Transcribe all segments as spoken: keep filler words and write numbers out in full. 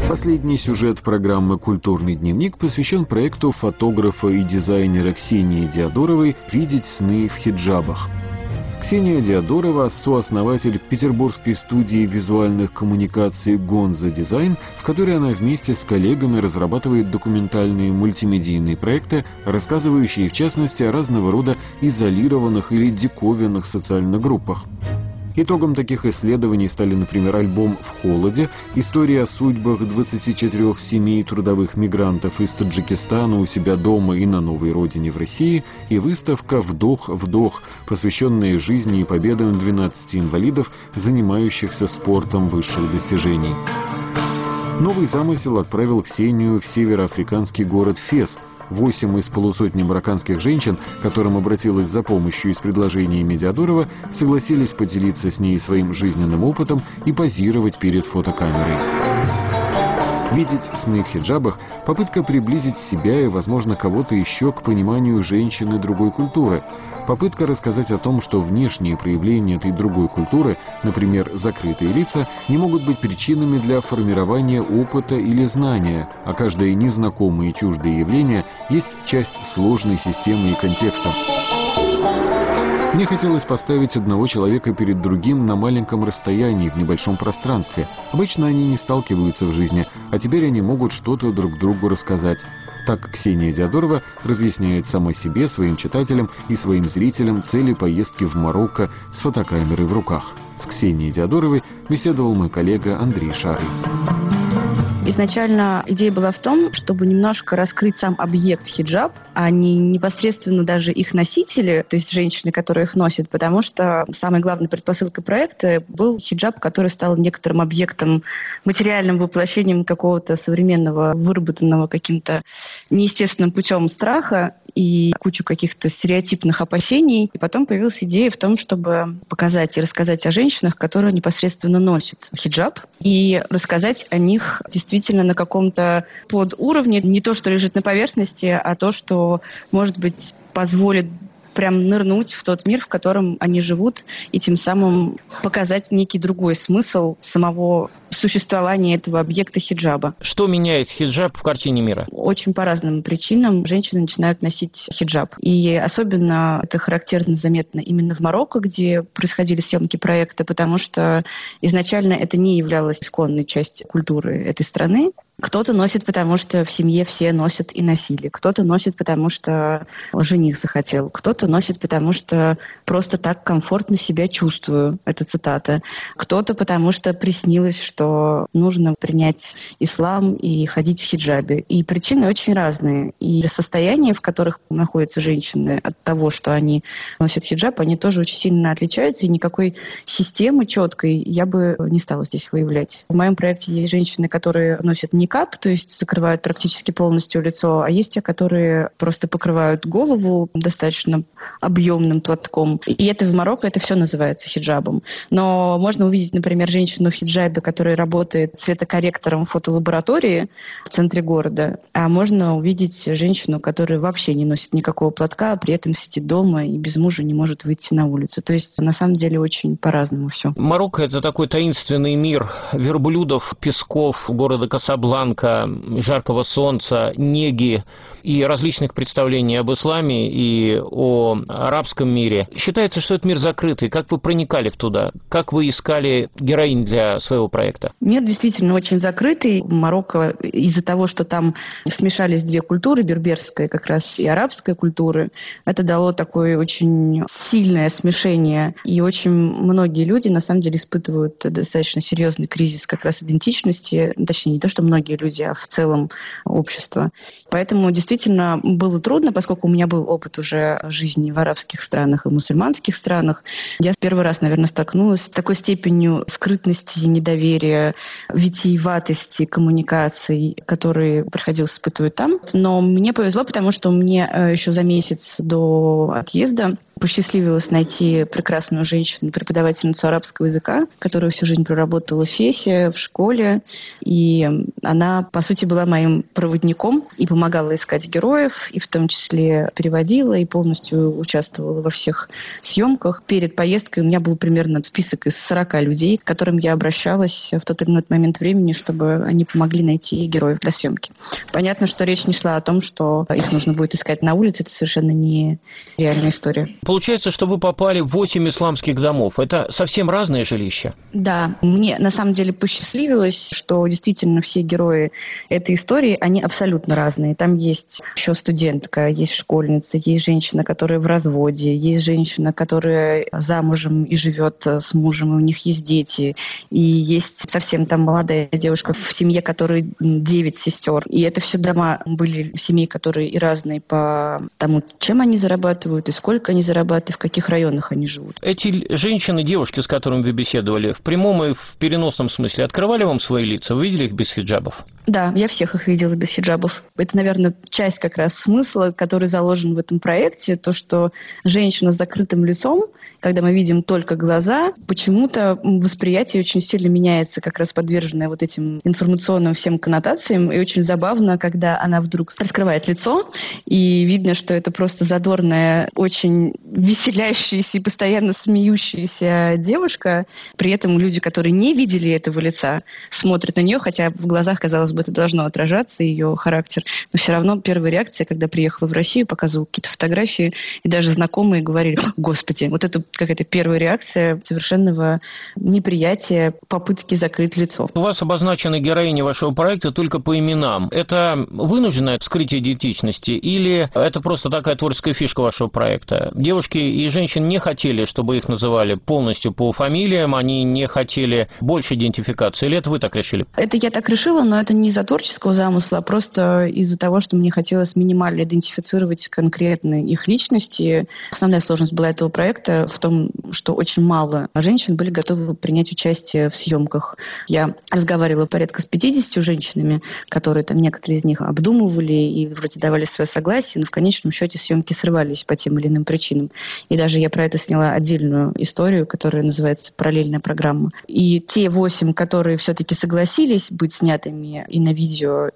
Последний сюжет программы «Культурный дневник» посвящен проекту фотографа и дизайнера Ксении Диадоровой «Видеть сны в хиджабах». Ксения Диадорова – сооснователь петербургской студии визуальных коммуникаций «Гонза Дизайн», в которой она вместе с коллегами разрабатывает документальные мультимедийные проекты, рассказывающие в частности о разного рода изолированных или диковинных социальных группах. Итогом таких исследований стали, например, альбом «В холоде», история о судьбах двадцати четырёх семей трудовых мигрантов из Таджикистана у себя дома и на новой родине в России, и выставка «Вдох-вдох», посвященная жизни и победам двенадцати инвалидов, занимающихся спортом высших достижений. Новый замысел отправил Ксению в североафриканский город Фес. Восемь из полусотни марокканских женщин, которым обратилась за помощью и с предложениями Диадорова, согласились поделиться с ней своим жизненным опытом и позировать перед фотокамерой. «Видеть сны в хиджабах» — попытка приблизить себя и, возможно, кого-то еще к пониманию женщины другой культуры. Попытка рассказать о том, что внешние проявления этой другой культуры, например, закрытые лица, не могут быть причинами для формирования опыта или знания, а каждое незнакомое и чуждое явление есть часть сложной системы и контекста. Мне хотелось поставить одного человека перед другим на маленьком расстоянии, в небольшом пространстве. Обычно они не сталкиваются в жизни, а теперь они могут что-то друг другу рассказать. Так Ксения Диадорова разъясняет сама себе, своим читателям и своим зрителям цели поездки в Марокко с фотокамерой в руках. С Ксенией Диадоровой беседовал мой коллега Андрей Шарый. Изначально идея была в том, чтобы немножко раскрыть сам объект хиджаб, а не непосредственно даже их носители, то есть женщины, которые их носят, потому что самой главной предпосылкой проекта был хиджаб, который стал некоторым объектом, материальным воплощением какого-то современного, выработанного каким-то неестественным путем страха и кучу каких-то стереотипных опасений. И потом появилась идея в том, чтобы показать и рассказать о женщинах, которые непосредственно носят хиджаб, и рассказать о них действительно на каком-то подуровне, не то, что лежит на поверхности, а то, что, может быть, позволит прям нырнуть в тот мир, в котором они живут, и тем самым показать некий другой смысл самого существования этого объекта хиджаба. Что меняет хиджаб в картине мира? Очень по разным причинам женщины начинают носить хиджаб. И особенно это характерно заметно именно в Марокко, где происходили съемки проекта, потому что изначально это не являлось исконной частью культуры этой страны. Кто-то носит, потому что в семье все носят и носили. Кто-то носит, потому что жених захотел. Кто-то носит, потому что просто так комфортно себя чувствую. Это цитата. Кто-то, потому что приснилось, что нужно принять ислам и ходить в хиджабе. И причины очень разные. И состояния, в которых находятся женщины от того, что они носят хиджаб, они тоже очень сильно отличаются. И никакой системы четкой я бы не стала здесь выявлять. В моем проекте есть женщины, которые носят никаб, то есть закрывают практически полностью лицо, а есть те, которые просто покрывают голову достаточно объемным платком. И это в Марокко, это все называется хиджабом. Но можно увидеть, например, женщину в хиджабе, которая работает цветокорректором в фотолаборатории в центре города, а можно увидеть женщину, которая вообще не носит никакого платка, а при этом сидит дома и без мужа не может выйти на улицу. То есть, на самом деле, очень по-разному все. Марокко – это такой таинственный мир верблюдов, песков, города Касабланка, жаркого солнца, неги и различных представлений об исламе и о арабском мире. Считается, что это мир закрытый. Как вы проникали в туда? Как вы искали героинь для своего проекта? Мир действительно очень закрытый. Марокко из-за того, что там смешались две культуры, берберская как раз и арабская культуры, это дало такое очень сильное смешение. И очень многие люди, на самом деле, испытывают достаточно серьезный кризис как раз идентичности. Точнее, не то, что многие люди, а в целом общество. Поэтому действительно было трудно, поскольку у меня был опыт уже жизни в арабских странах и мусульманских странах. Я в первый раз, наверное, столкнулась с такой степенью скрытности, недоверия, витиеватости коммуникаций, которые приходилось испытывать там. Но мне повезло, потому что мне еще за месяц до отъезда посчастливилось найти прекрасную женщину, преподавательницу арабского языка, которая всю жизнь проработала в ФЕСе, в школе. И она, по сути, была моим проводником и помогала искать героев, и в том числе переводила, и полностью участвовала во всех съемках. Перед поездкой у меня был примерно список из сорока людей, к которым я обращалась в тот или иной момент времени, чтобы они помогли найти героев для съемки. Понятно, что речь не шла о том, что их нужно будет искать на улице. Это совершенно не реальная история. Получается, что вы попали в восемь исламских домов. Это совсем разные жилища? Да. Мне на самом деле посчастливилось, что действительно все герои этой истории, они абсолютно разные. Там есть еще студентка, есть школьница, есть женщина, которая в разводе, есть женщина, которая замужем и живет с мужем, и у них есть дети, и есть совсем там молодая девушка в семье, которой девять сестер. И это все дома были семьи, которые и разные по тому, чем они зарабатывают, и сколько они зарабатывают, и в каких районах они живут. Эти женщины, девушки, с которыми вы беседовали, в прямом и в переносном смысле открывали вам свои лица? Вы видели их без хиджабов? Да, я всех их видела без хиджабов. Это, наверное, часть как раз смысла, который заложен в этом проекте, то, что женщина с закрытым лицом, когда мы видим только глаза, почему-то восприятие очень сильно меняется, как раз подверженное вот этим информационным всем коннотациям. И очень забавно, когда она вдруг раскрывает лицо, и видно, что это просто задорная, очень веселящаяся и постоянно смеющаяся девушка. При этом люди, которые не видели этого лица, смотрят на нее, хотя в глазах, казалось бы, это должно отражаться, ее характер. Но все равно первая реакция, когда приехала в Россию, показывала какие-то фотографии, и даже знакомые говорили: «Господи, вот это какая-то первая реакция совершенного неприятия, попытки закрыть лицо». У вас обозначены героини вашего проекта только по именам. Это вынужденное скрытие идентичности или это просто такая творческая фишка вашего проекта? Девушки и женщины не хотели, чтобы их называли полностью по фамилиям, они не хотели больше идентификации, или это вы так решили? Это я так решила, но это не из-за творческого замысла, а просто из-за того, что мне хотелось минимально идентифицировать конкретно их личности. Основная сложность была этого проекта в том, что очень мало женщин были готовы принять участие в съемках. Я разговаривала порядка с пятьюдесятью женщинами, которые там некоторые из них обдумывали и вроде давали свое согласие, но в конечном счете съемки срывались по тем или иным причинам. И даже я про это сняла отдельную историю, которая называется «Параллельная программа». И те восемь, которые все-таки согласились быть снятыми и на видео,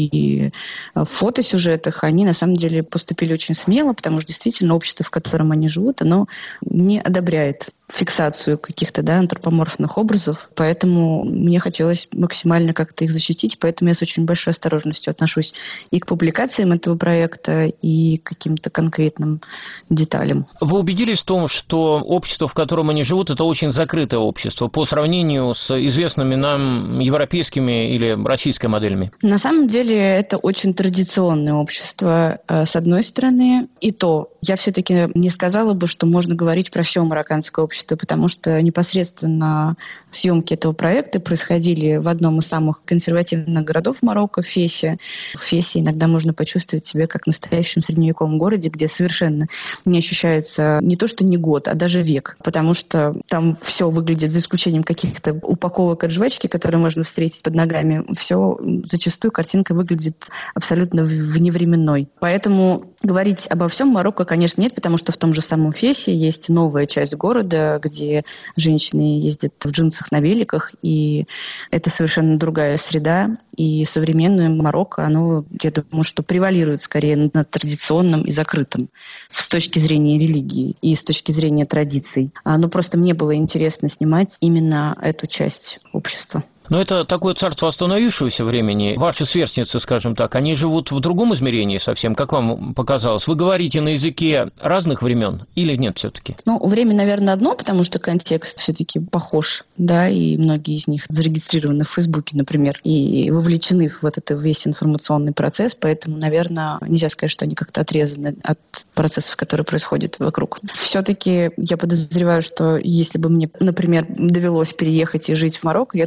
и в фотосюжетах, они на самом деле поступили очень смело, потому что действительно общество, в котором они живут, оно не одобряет фиксацию каких-то, да, антропоморфных образов, поэтому мне хотелось максимально как-то их защитить, поэтому я с очень большой осторожностью отношусь и к публикациям этого проекта, и к каким-то конкретным деталям. Вы убедились в том, что общество, в котором они живут, это очень закрытое общество по сравнению с известными нам европейскими или российской моделями? На самом деле это очень традиционное общество, с одной стороны, и то я все-таки не сказала бы, что можно говорить про все марокканское общество, потому что непосредственно съемки этого проекта происходили в одном из самых консервативных городов Марокко, в Фесе. В Фесе иногда можно почувствовать себя как в настоящем средневековом городе, где совершенно не ощущается не то что не год, а даже век, потому что там все выглядит, за исключением каких-то упаковок от жвачки, которые можно встретить под ногами, все зачастую картинка выглядит абсолютно вневременной. Поэтому говорить обо всем Марокко, конечно, нет, потому что в том же самом Фесе есть новая часть города, где женщины ездят в джинсах на великах, и это совершенно другая среда, и современное Марокко, оно, я думаю, что превалирует скорее над традиционным и закрытым с точки зрения религии и с точки зрения традиций. Но просто мне было интересно снимать именно эту часть общества. Но это такое царство остановившегося времени. Ваши сверстницы, скажем так, они живут в другом измерении совсем, как вам показалось? Вы говорите на языке разных времен или нет все-таки? Ну, время, наверное, одно, потому что контекст все-таки похож, да, и многие из них зарегистрированы в Фейсбуке, например, и вовлечены в вот этот весь информационный процесс, поэтому, наверное, нельзя сказать, что они как-то отрезаны от процессов, которые происходят вокруг. Все-таки я подозреваю, что если бы мне, например, довелось переехать и жить в Марокко, я думаю, что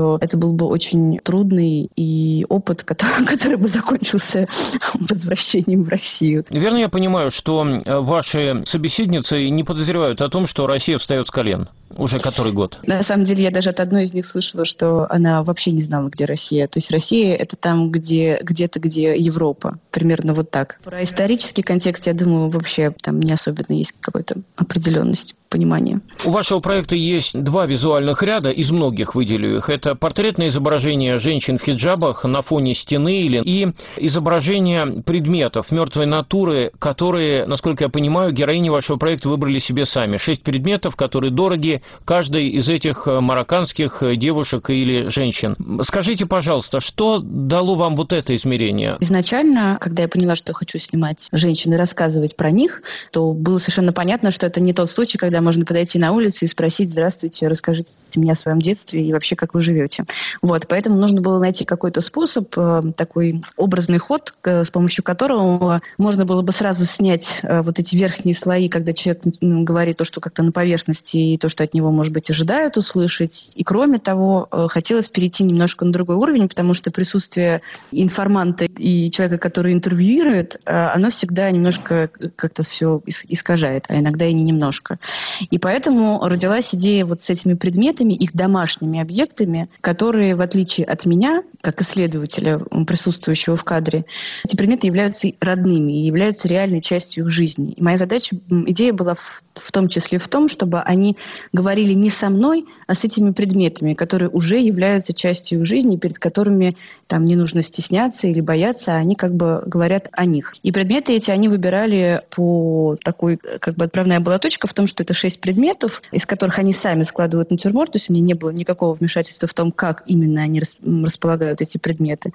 что это был бы очень трудный и опыт, который, который бы закончился возвращением в Россию. Верно я понимаю, что ваши собеседницы не подозревают о том, что Россия встает с колен уже который год? На самом деле, я даже от одной из них слышала, что она вообще не знала, где Россия. То есть Россия — это там, где, где-то, где Европа. Примерно вот так. Про исторический контекст, я думаю, вообще там не особенно есть какая-то определенность понимания. У вашего проекта есть два визуальных ряда, из многих выделю их. Это портретное изображение женщин в хиджабах на фоне стены или и изображение предметов мертвой натуры, которые, насколько я понимаю, героини вашего проекта выбрали себе сами. Шесть предметов, которые дороги каждой из этих марокканских девушек или женщин. Скажите, пожалуйста, что дало вам вот это измерение? Изначально, когда я поняла, что я хочу снимать женщин и рассказывать про них, то было совершенно понятно, что это не тот случай, когда можно подойти на улицу и спросить: здравствуйте, расскажите мне о своем детстве и вообще, как вы живете. Вот, поэтому нужно было найти какой-то способ, такой образный ход, с помощью которого можно было бы сразу снять вот эти верхние слои, когда человек говорит то, что как-то на поверхности, и то, что от него, может быть, ожидают услышать. И кроме того, хотелось перейти немножко на другой уровень, потому что присутствие информанта и человека, который интервьюирует, оно всегда немножко как-то все искажает, а иногда и не немножко. И поэтому родилась идея вот с этими предметами, их домашними объектами, которые, в отличие от меня, как исследователя, присутствующего в кадре, эти предметы являются родными и являются реальной частью их жизни. И моя задача, идея была в, в том числе в том, чтобы они говорили не со мной, а с этими предметами, которые уже являются частью их жизни, перед которыми там не нужно стесняться или бояться, а они как бы говорят о них. И предметы эти они выбирали по такой как бы отправная была точка в том, что это шесть предметов, из которых они сами складывают натюрморт, то есть у них не было никакого вмешательства в том, как именно они располагают эти предметы.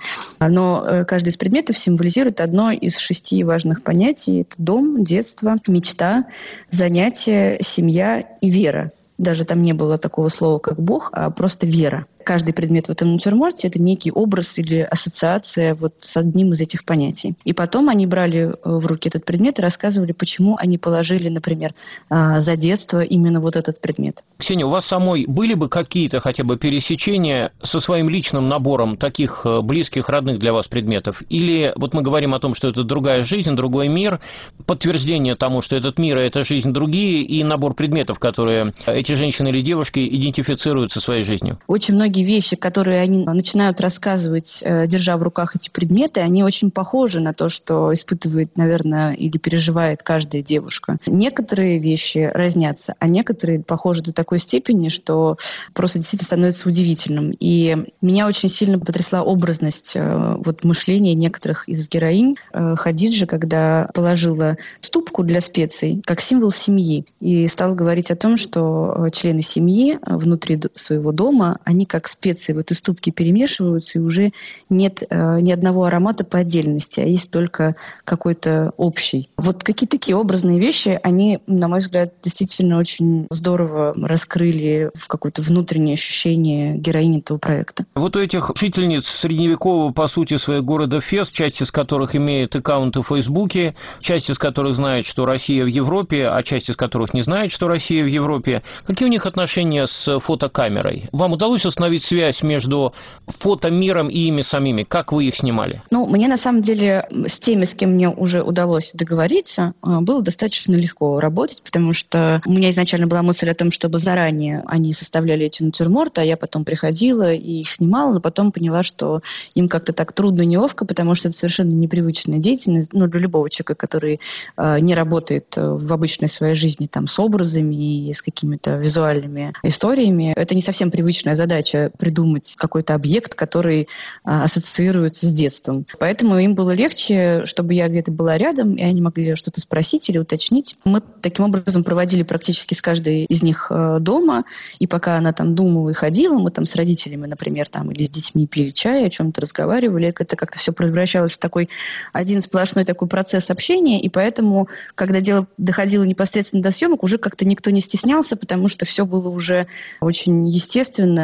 Но каждый из предметов символизирует одно из шести важных понятий. Это дом, детство, мечта, занятие, семья и вера. Даже там не было такого слова, как Бог, а просто вера. Каждый предмет в этом натюрморте – это некий образ или ассоциация вот с одним из этих понятий. И потом они брали в руки этот предмет и рассказывали, почему они положили, например, за детство именно вот этот предмет. Ксения, у вас самой были бы какие-то хотя бы пересечения со своим личным набором таких близких, родных для вас предметов? Или вот мы говорим о том, что это другая жизнь, другой мир, подтверждение тому, что этот мир – это жизнь другие, и набор предметов, которые эти женщины или девушки идентифицируют со своей жизнью? Очень многие вещи, которые они начинают рассказывать, держа в руках эти предметы, они очень похожи на то, что испытывает, наверное, или переживает каждая девушка. Некоторые вещи разнятся, а некоторые похожи до такой степени, что просто действительно становится удивительным. И меня очень сильно потрясла образность вот, мышления некоторых из героинь. Хадиджа, когда положила ступку для специй как символ семьи, и стала говорить о том, что члены семьи внутри своего дома, они как специи в этой ступке перемешиваются, и уже нет э, ни одного аромата по отдельности, а есть только какой-то общий. Вот какие-то такие образные вещи, они, на мой взгляд, действительно очень здорово раскрыли в какое-то внутреннее ощущение героини этого проекта. Вот у этих жительниц средневекового, по сути, своего города Фес, часть из которых имеет аккаунты в Фейсбуке, часть из которых знает, что Россия в Европе, а часть из которых не знает, что Россия в Европе. Какие у них отношения с фотокамерой? Вам удалось установить связь между фотомиром и ими самими? Как вы их снимали? Ну, мне на самом деле с теми, с кем мне уже удалось договориться, было достаточно легко работать, потому что у меня изначально была мысль о том, чтобы заранее они составляли эти натюрморты, а я потом приходила и их снимала, но потом поняла, что им как-то так трудно и неловко, потому что это совершенно непривычная деятельность, ну, для любого человека, который э, не работает в обычной своей жизни там с образами и с какими-то визуальными историями. Это не совсем привычная задача придумать какой-то объект, который а, ассоциируется с детством. Поэтому им было легче, чтобы я где-то была рядом, и они могли что-то спросить или уточнить. Мы таким образом проводили практически с каждой из них э, дома, и пока она там думала и ходила, мы там с родителями, например, там или с детьми пили чай, о чем-то разговаривали. Это как-то все превращалось в такой один сплошной такой процесс общения, и поэтому, когда дело доходило непосредственно до съемок, уже как-то никто не стеснялся, потому что все было уже очень естественно. Мы продолжали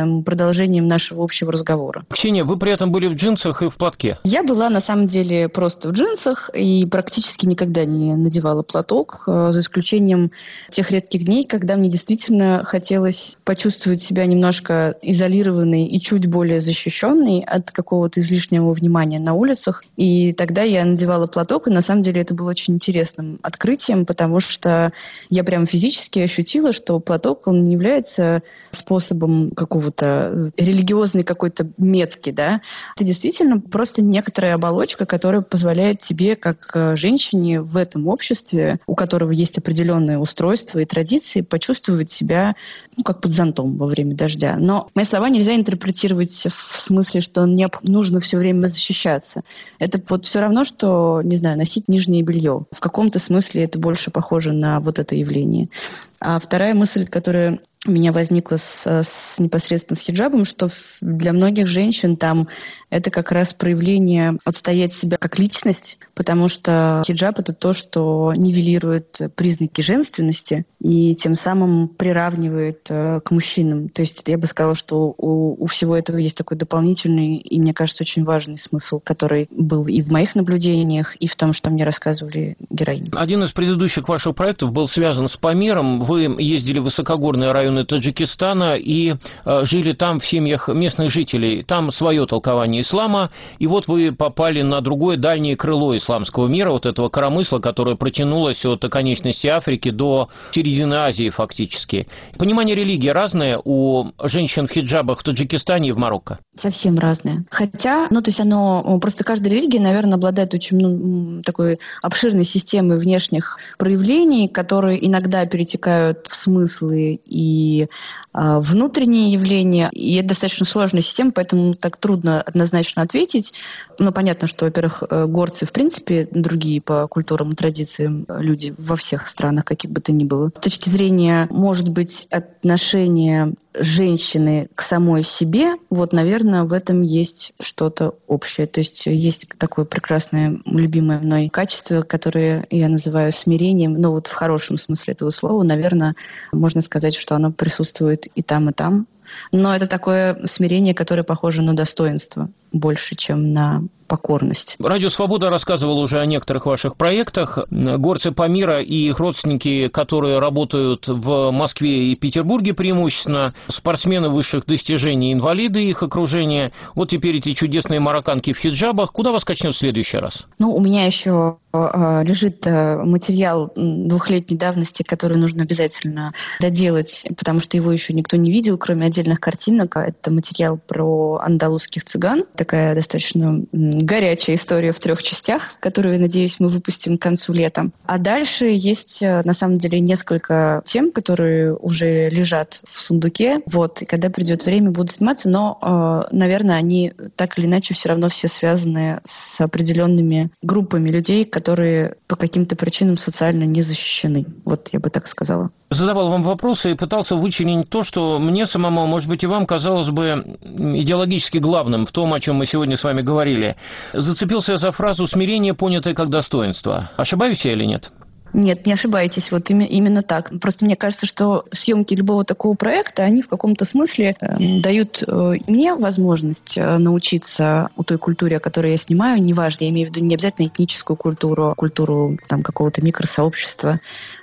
продолжением нашего общего разговора. Ксения, вы при этом были в джинсах и в платке? Я была, на самом деле, просто в джинсах и практически никогда не надевала платок, за исключением тех редких дней, когда мне действительно хотелось почувствовать себя немножко изолированной и чуть более защищенной от какого-то излишнего внимания на улицах. И тогда я надевала платок, и на самом деле это было очень интересным открытием, потому что я прямо физически ощутила, что платок, он не является способом какого-то религиозной какой-то метки, да. Это действительно просто некоторая оболочка, которая позволяет тебе, как женщине в этом обществе, у которого есть определенное устройство и традиции, почувствовать себя, ну, как под зонтом во время дождя. Но мои слова нельзя интерпретировать в смысле, что не нужно все время защищаться. Это вот все равно, что, не знаю, носить нижнее белье. В каком-то смысле это больше похоже на вот это явление. А вторая мысль, которая у меня возникла с, с непосредственно с хиджабом, что для многих женщин там это как раз проявление отстоять себя как личность, потому что хиджаб — это то, что нивелирует признаки женственности и тем самым приравнивает э, к мужчинам. То есть я бы сказала, что у, у всего этого есть такой дополнительный и, мне кажется, очень важный смысл, который был и в моих наблюдениях, и в том, что мне рассказывали героини. Один из предыдущих ваших проектов был связан с Памиром. Вы ездили в высокогорные районы Таджикистана и э, жили там в семьях местных жителей. Там свое толкование ислама, и вот вы попали на другое дальнее крыло исламского мира, вот этого коромысла, которое протянулось от оконечности Африки до середины Азии фактически. Понимание религии разное у женщин в хиджабах в Таджикистане и в Марокко? Совсем разное. Хотя, ну, то есть оно, просто каждая религия, наверное, обладает очень ну, такой обширной системой внешних проявлений, которые иногда перетекают в смыслы и э, внутренние явления. И это достаточно сложная система, поэтому так трудно однозначно ответить. Но понятно, что, во-первых, горцы, в принципе, другие по культурам и традициям люди во всех странах, каких бы то ни было. С точки зрения, может быть, отношения женщины к самой себе, вот, наверное, в этом есть что-то общее. То есть есть такое прекрасное, любимое мной качество, которое я называю смирением, но вот в хорошем смысле этого слова, наверное, можно сказать, что оно присутствует и там, и там. Но это такое смирение, которое похоже на достоинство больше, чем на покорность. Радио «Свобода» рассказывал уже о некоторых ваших проектах. Горцы Памира и их родственники, которые работают в Москве и Петербурге преимущественно, спортсмены высших достижений, инвалиды их окружения. Вот теперь эти чудесные марокканки в хиджабах. Куда вас качнет в следующий раз? Ну, у меня еще э, лежит э, материал двухлетней давности, который нужно обязательно доделать, потому что его еще никто не видел, кроме отдельных картинок. Это материал про андалузских цыган. Такая достаточно горячая история в трех частях, которую, надеюсь, мы выпустим к концу лета. А дальше есть, на самом деле, несколько тем, которые уже лежат в сундуке. Вот, и когда придет время, буду сниматься, но, наверное, они так или иначе все равно все связаны с определенными группами людей, которые по каким-то причинам социально не защищены. Вот я бы так сказала. Задавал вам вопросы и пытался вычленить то, что мне самому, может быть, и вам казалось бы идеологически главным в том, о чем мы сегодня с вами говорили. Зацепился за фразу «смирение, понятое как достоинство». Ошибаюсь я или нет? Нет, не ошибаетесь, вот именно так. Просто мне кажется, что съемки любого такого проекта, они в каком-то смысле э, дают э, мне возможность э, научиться у той культуре, о которой я снимаю, неважно, я имею в виду не обязательно этническую культуру, культуру там, какого-то микросообщества,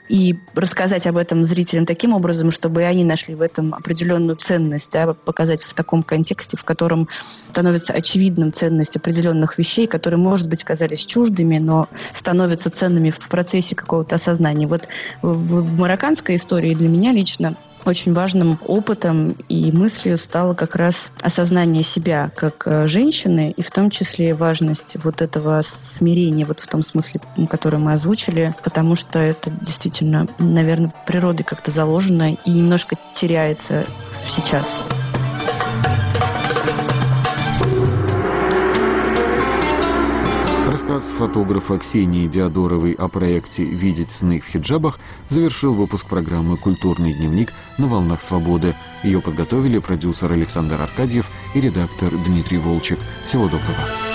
и рассказать об этом зрителям таким образом, чтобы они нашли в этом определенную ценность, да, показать в таком контексте, в котором становится очевидным ценность определенных вещей, которые, может быть, казались чуждыми, но становятся ценными в процессе какого-то осознания. Вот в, в марокканской истории для меня лично очень важным опытом и мыслью стало как раз осознание себя как женщины, и в том числе важность вот этого смирения, вот в том смысле, который мы озвучили, потому что это действительно, наверное, природой как-то заложено и немножко теряется сейчас. Рассказ фотографа Ксении Диадоровой о проекте «Видеть сны в хиджабах» завершил выпуск программы «Культурный дневник» на волнах «Свободы». Ее подготовили продюсер Александр Аркадьев и редактор Дмитрий Волчек. Всего доброго.